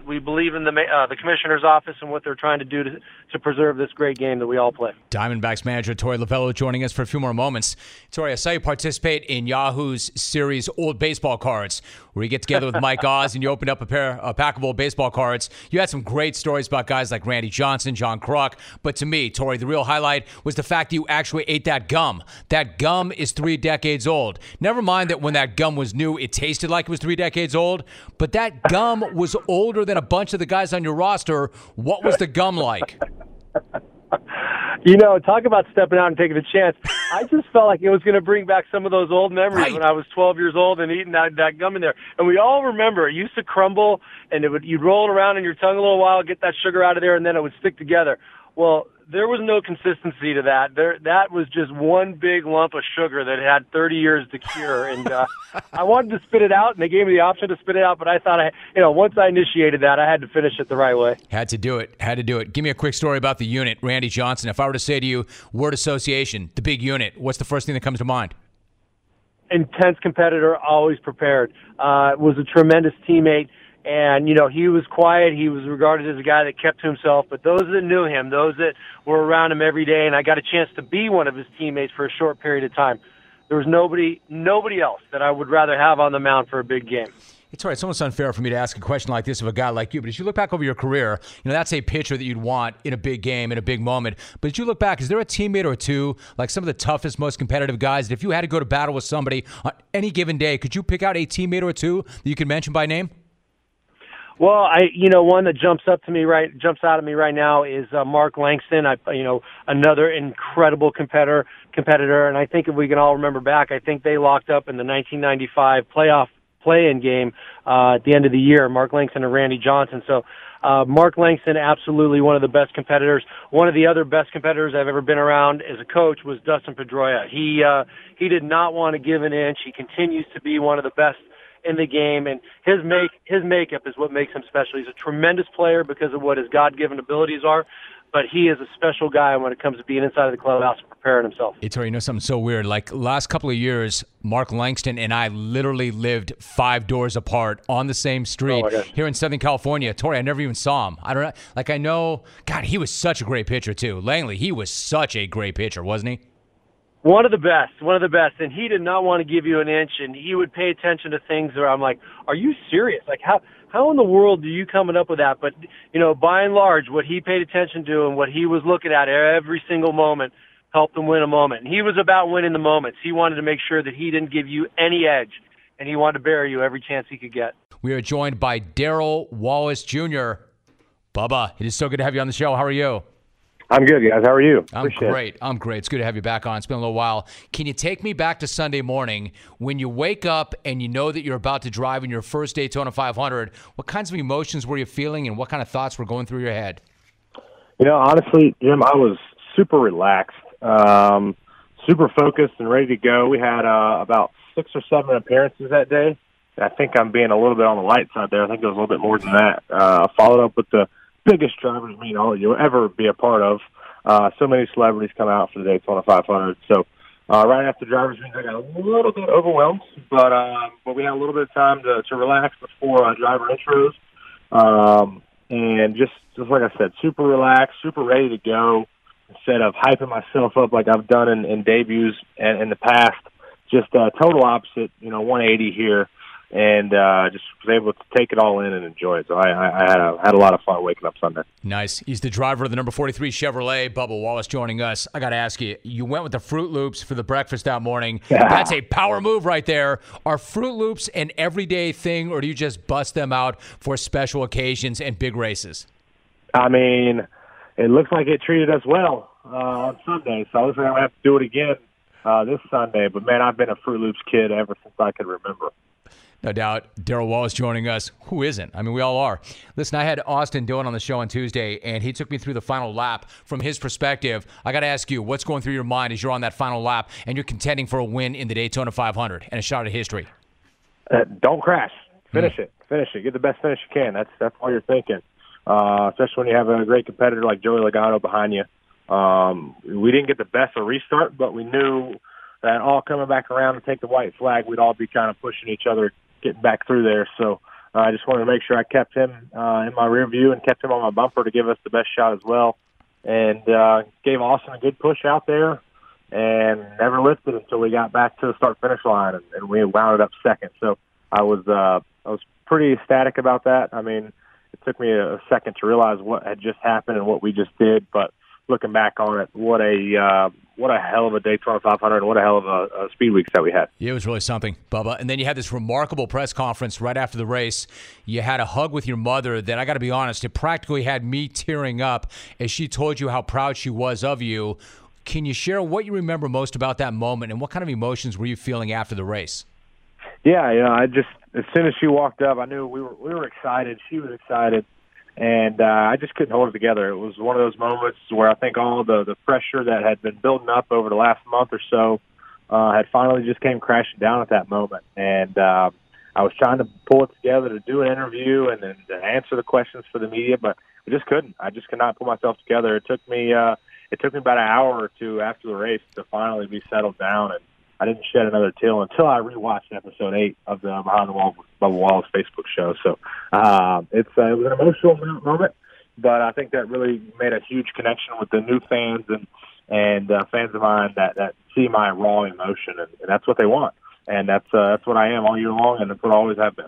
[SPEAKER 6] the commissioner's office and what they're trying to do to preserve this great game that we all play.
[SPEAKER 2] Diamondbacks manager Torey Lovullo joining us for a few more moments. Torey, I saw you participate in Yahoo's series Old Baseball Cards, where you get together with Mike Oz and you opened up a pack of old baseball cards. You had some great stories about guys like Randy Johnson, John Kruk, but to me, Torey, the real highlight was the fact that you actually ate that gum. That gum is 3 decades old. Never mind that when that gum was new, it tasted like it was 3 decades old, but that gum was older than a bunch of the guys on your roster. What was the gum like?
[SPEAKER 6] You know, talk about stepping out and taking a chance. I just felt like it was going to bring back some of those old memories when I was 12 years old and eating that gum in there. And we all remember it used to crumble, and you'd roll it around in your tongue a little while, get that sugar out of there, and then it would stick together. Well, there was no consistency to that. That was just one big lump of sugar that had 30 years to cure. And I wanted to spit it out, and they gave me the option to spit it out. But I thought, once I initiated that, I had to finish it the right way.
[SPEAKER 2] Had to do it. Give me a quick story about the unit, Randy Johnson. If I were to say to you, word association, the big unit, what's the first thing that comes to mind?
[SPEAKER 6] Intense competitor, always prepared. Was a tremendous teammate. And, he was quiet. He was regarded as a guy that kept to himself. But those that knew him, those that were around him every day, and I got a chance to be one of his teammates for a short period of time, there was nobody else that I would rather have on the mound for a big game.
[SPEAKER 2] It's all right. It's almost unfair for me to ask a question like this of a guy like you, but as you look back over your career, that's a pitcher that you'd want in a big game, in a big moment. But as you look back, is there a teammate or two, like some of the toughest, most competitive guys, that if you had to go to battle with somebody on any given day, could you pick out a teammate or two that you can mention by name?
[SPEAKER 6] Well, one that jumps out at me right now is Mark Langston. Another incredible competitor, and I think if we can all remember back, I think they locked up in the 1995 playoff play-in game at the end of the year, Mark Langston and Randy Johnson. So Mark Langston, absolutely one of the best competitors. One of the other best competitors I've ever been around as a coach was Dustin Pedroia. He did not want to give an inch. He continues to be one of the best in the game, and his makeup is what makes him special. He's a tremendous player because of what his God-given abilities are, but he is a special guy when it comes to being inside of the clubhouse and preparing himself.
[SPEAKER 2] It's already something so weird. Like last couple of years, Mark Langston and I literally lived 5 doors apart on the same street here in Southern California. Torrey, I never even saw him. I don't know. Like I know, God, he was such a great pitcher too. Langley, he was such a great pitcher, wasn't he?
[SPEAKER 6] One of the best, and he did not want to give you an inch, and he would pay attention to things where I'm like, are you serious? Like, how in the world are you coming up with that? But, by and large, what he paid attention to and what he was looking at every single moment helped him win a moment. And he was about winning the moments. He wanted to make sure that he didn't give you any edge, and he wanted to bury you every chance he could get.
[SPEAKER 2] We are joined by Darrell Wallace Jr. Bubba, it is so good to have you on the show. How are you?
[SPEAKER 7] I'm good, guys. How are you?
[SPEAKER 2] I'm great. It's good to have you back on. It's been a little while. Can you take me back to Sunday morning when you wake up and you know that you're about to drive in your first Daytona 500? What kinds of emotions were you feeling, and what kind of thoughts were going through your head?
[SPEAKER 7] Honestly, Jim, I was super relaxed, super focused and ready to go. We had about 6 or 7 appearances that day. I think I'm being a little bit on the light side there. I think it was a little bit more than that. I followed up with the biggest drivers meet you'll ever be a part of. So many celebrities come out for the Daytona 500. So right after drivers meet, I got a little bit overwhelmed, but we had a little bit of time to relax before driver intros. And just like I said, super relaxed, super ready to go. Instead of hyping myself up like I've done in debuts and in the past, just total opposite, 180 here. And just was able to take it all in and enjoy it. So I had a lot of fun waking up Sunday.
[SPEAKER 2] Nice. He's the driver of the number 43 Chevrolet. Bubba Wallace joining us. I got to ask you, you went with the Fruit Loops for the breakfast that morning. That's a power move right there. Are Fruit Loops an everyday thing, or do you just bust them out for special occasions and big races?
[SPEAKER 7] I mean, it looks like it treated us well on Sunday, so I was going to have to do it again this Sunday. But, man, I've been a Fruit Loops kid ever since I could remember.
[SPEAKER 2] No doubt. Darrell Wallace joining us. Who isn't? I mean, we all are. Listen, I had Austin Dillon on the show on Tuesday, and he took me through the final lap from his perspective. I got to ask you, what's going through your mind as you're on that final lap and you're contending for a win in the Daytona 500 and a shot at history?
[SPEAKER 7] Don't crash. Finish it. Get the best finish you can. That's all you're thinking, especially when you have a great competitor like Joey Logano behind you. We didn't get the best of restart, but we knew that all coming back around to take the white flag, we'd all be kind of pushing each other, getting back through there. So I just wanted to make sure I kept him in my rear view and kept him on my bumper to give us the best shot as well. And gave Austin a good push out there and never lifted until we got back to the start-finish line, and we wound it up second. So I was pretty ecstatic about that. I mean, it took me a second to realize what had just happened and what we just did, but looking back on it, what a hell of a Daytona 500 and what a hell of a speed weeks that we had.
[SPEAKER 2] Yeah, it was really something, Bubba. And then you had this remarkable press conference right after the race. You had a hug with your mother that, I got to be honest, it practically had me tearing up as she told you how proud she was of you. Can you share what you remember most about that moment, and what kind of emotions were you feeling after the race?
[SPEAKER 7] Yeah, I just, as soon as she walked up, I knew we were excited. She was excited. And I just couldn't hold it together. It was one of those moments where I think all the pressure that had been building up over the last month or so had finally just came crashing down at that moment. And I was trying to pull it together to do an interview and then to answer the questions for the media, but I just couldn't. I just could not pull myself together. It took me about an hour or two after the race to finally be settled down, and I didn't shed another tear until I rewatched episode 8 of the Behind the Wall Bubba Wallace Facebook show. So it was an emotional moment, but I think that really made a huge connection with the new fans and fans of mine that see my raw emotion, and that's what they want. And that's what I am all year long, and that's what I always have been.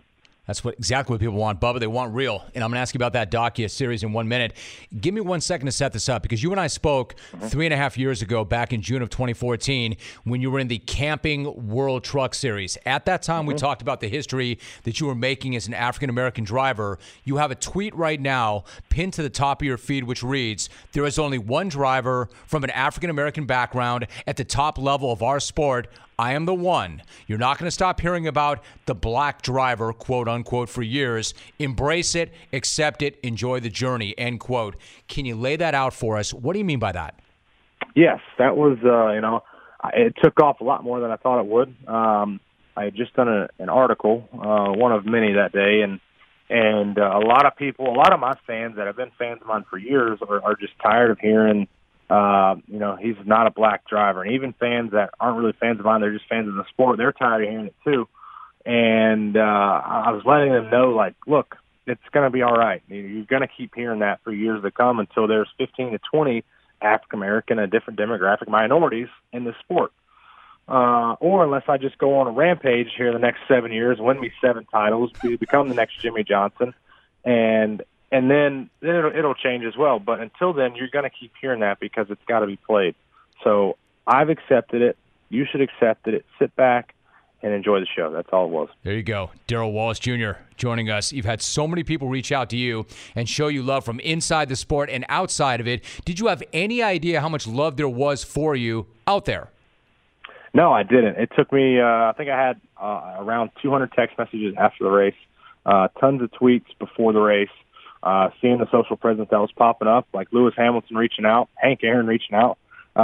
[SPEAKER 2] That's exactly what people want, Bubba. They want real. And I'm going to ask you about that docu-series in 1 minute. Give me 1 second to set this up, because you and I spoke 3.5 years ago, back in June of 2014, when you were in the Camping World Truck Series. At that time, we talked about the history that you were making as an African-American driver. You have a tweet right now pinned to the top of your feed, which reads, "There is only one driver from an African-American background at the top level of our sport. I am the one. You're not going to stop hearing about the black driver, quote unquote, for years. Embrace it, accept it, enjoy the journey," end quote. Can you lay that out for us? What do you mean by that?
[SPEAKER 7] Yes, that was, it took off a lot more than I thought it would. I had just done an article, one of many that day, and a lot of people, a lot of my fans that have been fans of mine for years are just tired of hearing, he's not a black driver. And even fans that aren't really fans of mine, they're just fans of the sport, they're tired of hearing it too. And I was letting them know, like, look, it's going to be all right. You're going to keep hearing that for years to come until there's 15 to 20 African-American and different demographic minorities in the sport. Or unless I just go on a rampage here the next 7 years, win me 7 titles, become the next Jimmy Johnson, and then it'll change as well. But until then, you're going to keep hearing that because it's got to be played. So I've accepted it. You should accept it. Sit back and enjoy the show. That's all it was.
[SPEAKER 2] There you go. Darrell Wallace Jr. joining us. You've had so many people reach out to you and show you love from inside the sport and outside of it. Did you have any idea how much love there was for you out there?
[SPEAKER 7] No, I didn't. It took me, I think I had around 200 text messages after the race, tons of tweets before the race, seeing the social presence that was popping up, like Lewis Hamilton reaching out, Hank Aaron reaching out.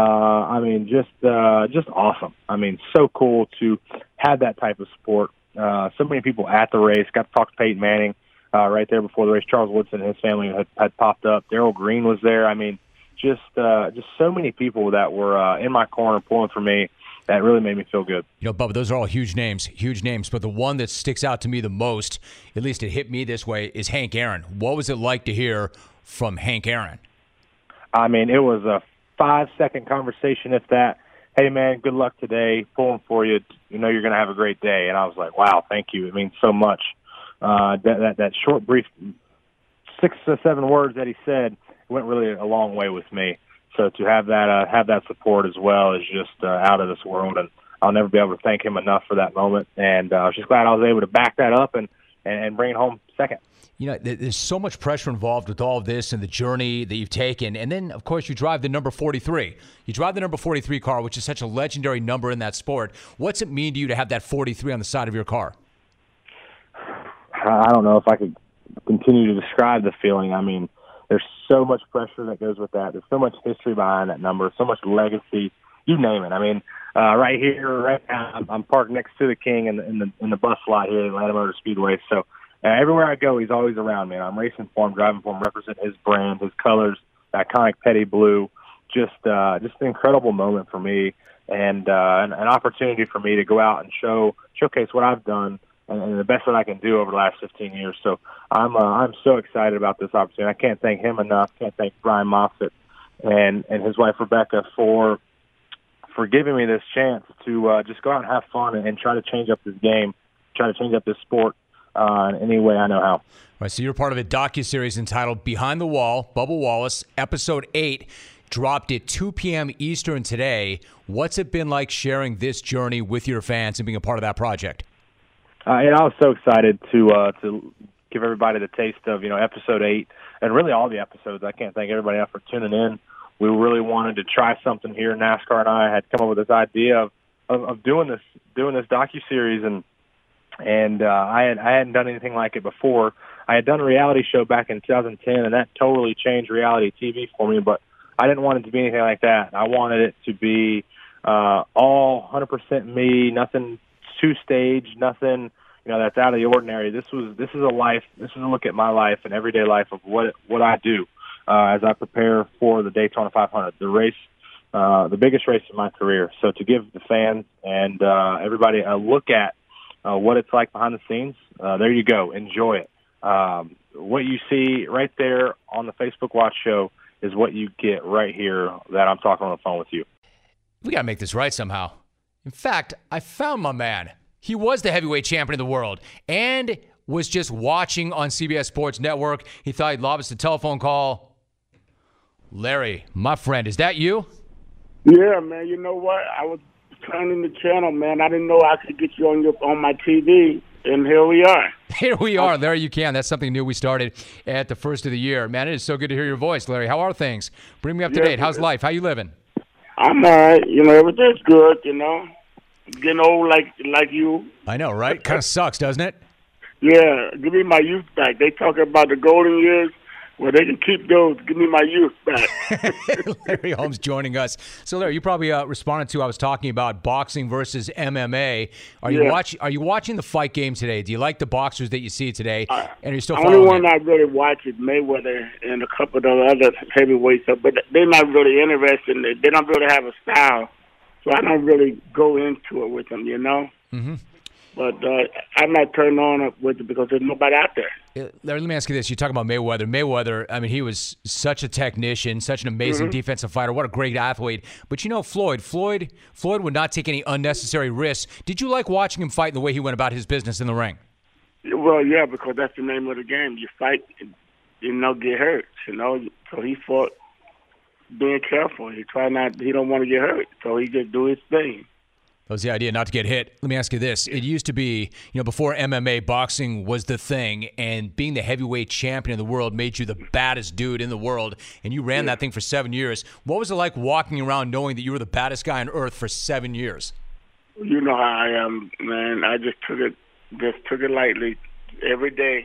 [SPEAKER 7] Just awesome. I mean, so cool to have that type of support. So many people at the race. Got to talk to Peyton Manning right there before the race. Charles Woodson and his family had popped up. Darrell Green was there. I mean, just so many people that were in my corner pulling for me. That really made me feel good.
[SPEAKER 2] Bubba, those are all huge names. But the one that sticks out to me the most, at least it hit me this way, is Hank Aaron. What was it like to hear from Hank Aaron?
[SPEAKER 7] I mean, it was a 5-second conversation, if that. Hey, man, good luck today. Pulling for you. You're going to have a great day. And I was like, wow, thank you. It means so much. That short, brief 6 or 7 words that he said went really a long way with me. So to have that support as well is just out of this world, and I'll never be able to thank him enough for that moment. And I was just glad I was able to back that up and bring it home second.
[SPEAKER 2] There's so much pressure involved with all of this and the journey that you've taken. And then, of course, you drive the number 43. You drive the number 43 car, which is such a legendary number in that sport. What's it mean to you to have that 43 on the side of your car?
[SPEAKER 7] I don't know if I could continue to describe the feeling. I mean, there's so much pressure that goes with that. There's so much history behind that number, so much legacy, you name it. I mean, right now, I'm parked next to the King in the bus lot here at Atlanta Motor Speedway. So everywhere I go, he's always around me. I'm racing for him, driving for him, representing his brand, his colors, the iconic Petty Blue. Just an incredible moment for me, and an opportunity for me to go out and showcase what I've done and the best that I can do over the last 15 years. So I'm so excited about this opportunity. I can't thank him enough. Can't thank Brian Moffitt and his wife Rebecca for giving me this chance to just go out and have fun and try to change up this game, try to change up this sport in any way I know how.
[SPEAKER 2] All right, so you're part of a docuseries entitled Behind the Wall, Bubba Wallace, Episode 8, dropped at 2 p.m. Eastern today. What's it been like sharing this journey with your fans and being a part of that project?
[SPEAKER 7] And I was so excited to give everybody the taste of, Episode 8 and really all the episodes. I can't thank everybody else for tuning in. We really wanted to try something here. NASCAR and I had come up with this idea of doing this docuseries, and I hadn't done anything like it before. I had done a reality show back in 2010, and that totally changed reality TV for me, but I didn't want it to be anything like that. I wanted it to be all 100% me, nothing too staged, nothing that's out of the ordinary. This is a look at my life and everyday life of what I do as I prepare for the Daytona 500, the race, the biggest race in my career. So to give the fans and everybody a look at what it's like behind the scenes, there you go. Enjoy it. What you see right there on the Facebook Watch show is what you get right here that I'm talking on the phone with you.
[SPEAKER 2] We got to make this right somehow. In fact, I found my man. He was the heavyweight champion of the world. And was just watching on CBS Sports Network. He thought he'd lob us a telephone call. Larry, my friend, is that you?
[SPEAKER 8] Yeah, man. You know what? I was turning the channel, man. I didn't know I could get you on my TV, and here we are.
[SPEAKER 2] Here we are. Larry, you can. That's something new we started at the first of the year. Man, it is so good to hear your voice, Larry. How are things? Bring me up to date. How's life? How you living?
[SPEAKER 8] I'm all right. You know, everything's good, you know. Getting old like you.
[SPEAKER 2] I know, right? Kind of sucks, doesn't it?
[SPEAKER 8] Yeah, give me my youth back. They talking about the golden years. Well, they can keep those. Give me my youth back.
[SPEAKER 2] Larry Holmes joining us. So, Larry, you probably responded to I was talking about boxing versus MMA. Are you watching the fight game today? Do you like the boxers that you see today? And are you still following
[SPEAKER 8] only one I really watch is Mayweather and a couple of the other heavyweights. But they're not really interested. They don't really have a style. So I don't really go into it with them, you know? Mm-hmm. But I'm not turned on with it because there's nobody out there.
[SPEAKER 2] Larry, let me ask you this. You talk about Mayweather. Mayweather, I mean, he was such a technician, such an amazing defensive fighter. What a great athlete. But you know Floyd would not take any unnecessary risks. Did you like watching him fight and the way he went about his business in the ring?
[SPEAKER 8] Well, yeah, because that's the name of the game. You fight, you know, get hurt, you know. So he fought being careful. He don't want to get hurt. So he just do his thing.
[SPEAKER 2] That was the idea, not to get hit. Let me ask you this. It used to be, before MMA, boxing was the thing, and being the heavyweight champion of the world made you the baddest dude in the world, and you ran that thing for 7 years. What was it like walking around knowing that you were the baddest guy on earth for 7 years?
[SPEAKER 8] You know how I am, man. I just took it lightly every day.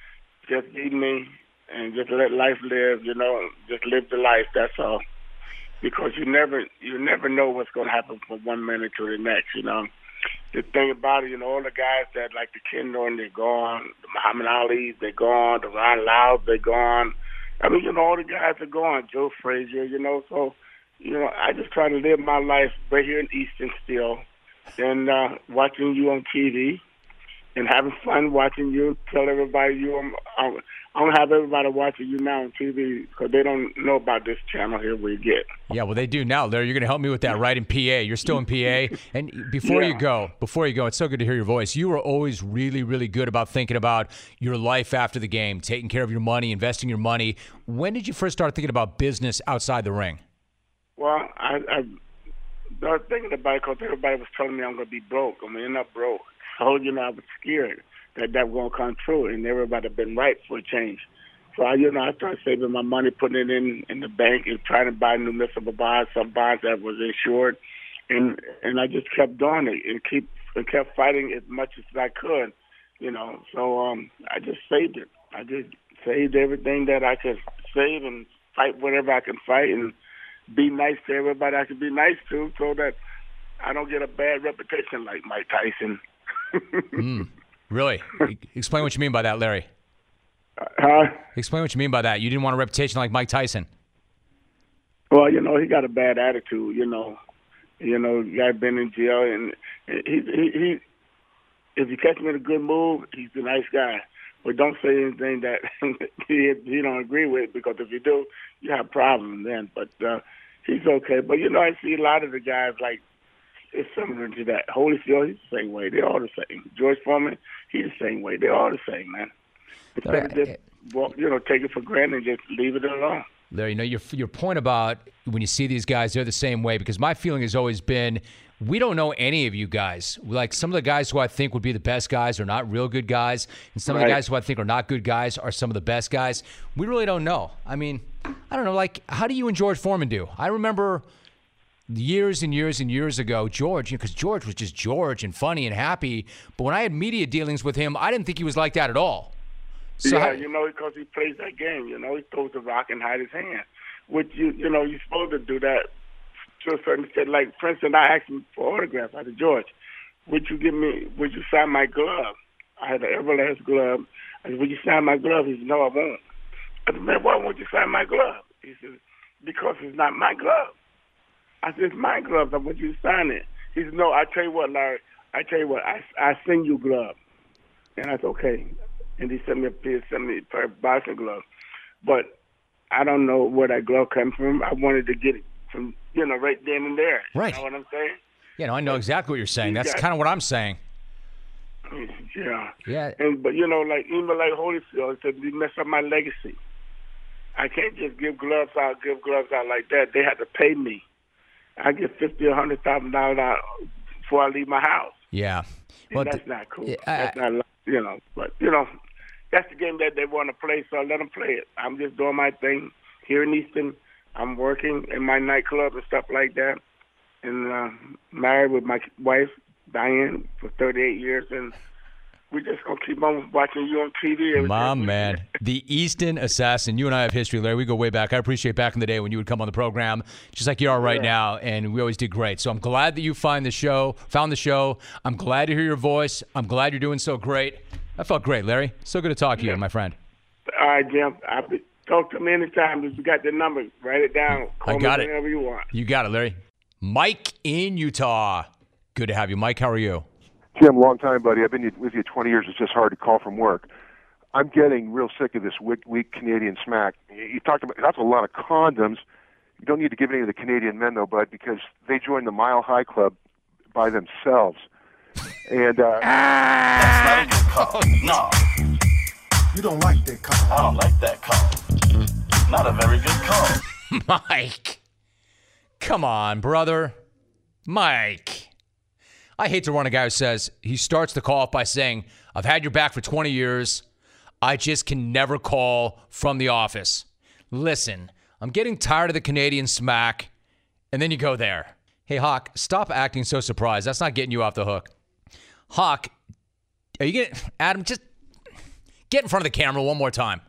[SPEAKER 8] Just be me and just let life live, you know, just live the life, that's all. Because you never know what's going to happen from 1 minute to the next, you know. The thing about it, you know, all the guys that like the Ken Norton, they're gone. The Muhammad Ali's, they're gone. The Ron Lyles, they're gone. I mean, you know, all the guys are gone. Joe Frazier, you know. So, you know, I just try to live my life right here in Easton still and watching you on TV and having fun watching you, tell everybody I don't have everybody watching you now on TV because they don't know about this channel here we get.
[SPEAKER 2] Yeah, well, they do now, Larry. You're going to help me with that, right, in PA. You're still in PA. And before you go, it's so good to hear your voice. You were always really, really good about thinking about your life after the game, taking care of your money, investing your money. When did you first start thinking about business outside the ring?
[SPEAKER 8] Well, I started thinking about it because everybody was telling me I'm going to be broke. I'm going to end up broke. So, you know, I was scared that was going to come true, and everybody had been right for a change. So, I started saving my money, putting it in the bank, and trying to buy new municipal bonds, some bonds that was insured, and I just kept doing it and kept fighting as much as I could, you know. So I just saved it. I just saved everything that I could save and fight whatever I can fight and be nice to everybody I can be nice to so that I don't get a bad reputation like Mike Tyson.
[SPEAKER 2] Really? Explain what you mean by that, Larry. Explain what you mean by that. You didn't want a reputation like Mike Tyson.
[SPEAKER 8] Well, you know, he got a bad attitude, you know. The guy been in jail, and he if you catch him in a good mood, he's a nice guy. But don't say anything that he don't agree with, because if you do, you have problems then. But he's okay. But, you know, I see a lot of the guys, like, it's similar to that. Holyfield, he's the same way. They're all the same. George Foreman, he's the same way. They're all the same, man. Instead of just, take it for granted and just leave it alone.
[SPEAKER 2] Larry, your point about when you see these guys, they're the same way, because my feeling has always been we don't know any of you guys. Like, some of the guys who I think would be the best guys are not real good guys, and some of the guys who I think are not good guys are some of the best guys. We really don't know. I mean, I don't know, like, how do you and George Foreman do? I remember years and years and years ago, George, because George was just George and funny and happy, but when I had media dealings with him, I didn't think he was like that at all. So
[SPEAKER 8] because he plays that game. You know, he throws the rock and hide his hand. Which, you're supposed to do that to a certain extent. Like, for instance, I asked him for autograph out of George. Would you sign my glove? I had an Everlast glove. I said, would you sign my glove? He said, no, I won't. I said, man, why won't you sign my glove? He said, because it's not my glove. I said, it's my glove. I want you to sign it. He said, no, I tell you what, Larry. I send you glove. And I said, okay. And he sent me a pair of boxing gloves. But I don't know where that glove came from. I wanted to get it from, right then and there.
[SPEAKER 2] Right.
[SPEAKER 8] You know what I'm saying?
[SPEAKER 2] Yeah, no, I know exactly what you're saying. That's kind of what I'm saying.
[SPEAKER 8] Yeah. But like even like Holyfield said, you mess up my legacy. I can't just give gloves out like that. They had to pay me. I get $50,000 or $100,000 before I leave my house.
[SPEAKER 2] Yeah.
[SPEAKER 8] Well, that's not cool. That's not, But that's the game that they want to play. So let them play it. I'm just doing my thing here in Easton. I'm working in my nightclub and stuff like that, and married with my wife Diane for 38 years, and we're just going to keep on watching you on TV.
[SPEAKER 2] My man, the Easton Assassin. You and I have history, Larry. We go way back. I appreciate back in the day when you would come on the program, just like you are right now, and we always did great. So I'm glad that you found the show. I'm glad to hear your voice. I'm glad you're doing so great. I felt great, Larry. So good to talk to you, my friend.
[SPEAKER 8] All right, Jim. Talk to me anytime. If you got the number, write it down. Call me whenever you want.
[SPEAKER 2] You got it, Larry. Mike in Utah. Good to have you. Mike, how are you?
[SPEAKER 9] Jim, long time, buddy. I've been with you 20 years. It's just hard to call from work. I'm getting real sick of this weak Canadian smack. You talked about that's a lot of condoms. You don't need to give any to the Canadian men, though, bud, because they joined the Mile High Club by themselves. And
[SPEAKER 10] that's not a good call. No. You don't like that call. I don't like that call. Not a very good call.
[SPEAKER 2] Mike. Come on, brother. Mike. I hate to run a guy who says, he starts the call off by saying, I've had your back for 20 years. I just can never call from the office. Listen, I'm getting tired of the Canadian smack. And then you go there. Hey, Hawk, stop acting so surprised. That's not getting you off the hook. Hawk, are you getting, Adam, just get in front of the camera one more time.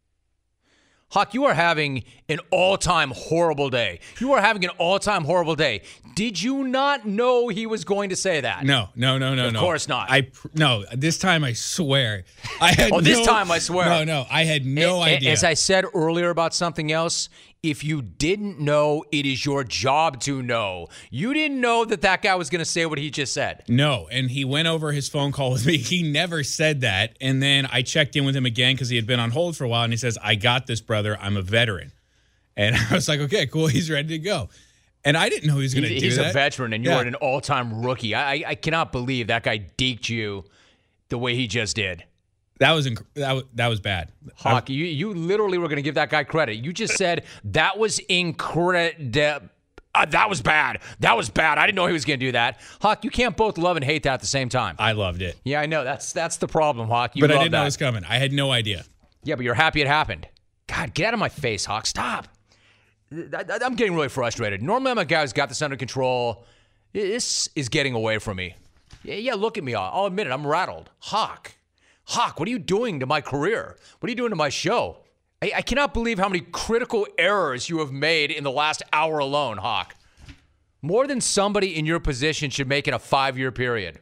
[SPEAKER 2] Hawk, you are having an all-time horrible day. You are having an all-time horrible day. Did you not know he was going to say that?
[SPEAKER 11] No. Of
[SPEAKER 2] course not.
[SPEAKER 11] No, this time I swear.
[SPEAKER 2] This time I swear.
[SPEAKER 11] No, I had no idea.
[SPEAKER 2] As I said earlier about something else, if you didn't know, it is your job to know. You didn't know that guy was going to say what he just said.
[SPEAKER 11] No, and he went over his phone call with me. He never said that. And then I checked in with him again because he had been on hold for a while, and he says, I got this, brother. I'm a veteran. And I was like, okay, cool. He's ready to go. And I didn't know he was going to do that.
[SPEAKER 2] He's a veteran, and you are an all-time rookie. I cannot believe that guy deked you the way he just did.
[SPEAKER 11] That was bad.
[SPEAKER 2] Hawk, you literally were going to give that guy credit. You just said that was incredible. That was bad. That was bad. I didn't know he was going to do that. Hawk, you can't both love and hate that at the same time.
[SPEAKER 11] I loved it.
[SPEAKER 2] Yeah, I know. That's the problem, Hawk.
[SPEAKER 11] But I didn't know it was coming. I had no idea.
[SPEAKER 2] Yeah, but you're happy it happened. God, get out of my face, Hawk. Stop. I'm getting really frustrated. Normally I'm a guy who's got this under control. This is getting away from me. Yeah, look at me. I'll admit it. I'm rattled. Hawk, what are you doing to my career? What are you doing to my show? I cannot believe how many critical errors you have made in the last hour alone, Hawk. More than somebody in your position should make in a 5-year period.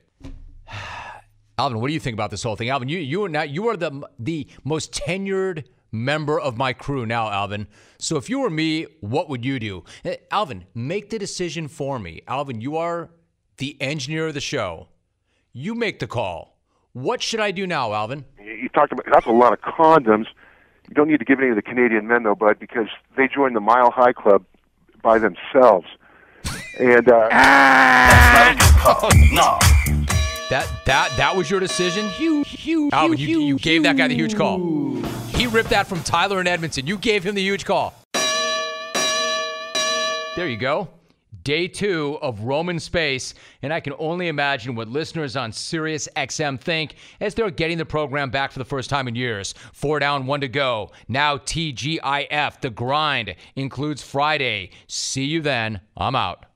[SPEAKER 2] Alvin, what do you think about this whole thing? Alvin, you are the most tenured member of my crew now, Alvin. So if you were me, what would you do? Alvin, make the decision for me. Alvin, you are the engineer of the show. You make the call. What should I do now, Alvin?
[SPEAKER 9] You talked about that's a lot of condoms. You don't need to give any to the Canadian men, though, bud, because they joined the Mile High Club by themselves. And
[SPEAKER 10] no.
[SPEAKER 2] That was your decision? Alvin, you gave that guy the huge call. He ripped that from Tyler in Edmonton. You gave him the huge call. There you go. Day 2 of Roman Space, and I can only imagine what listeners on Sirius XM think as they're getting the program back for the first time in years. 4 down, 1 to go. Now TGIF, The Grind, includes Friday. See you then. I'm out.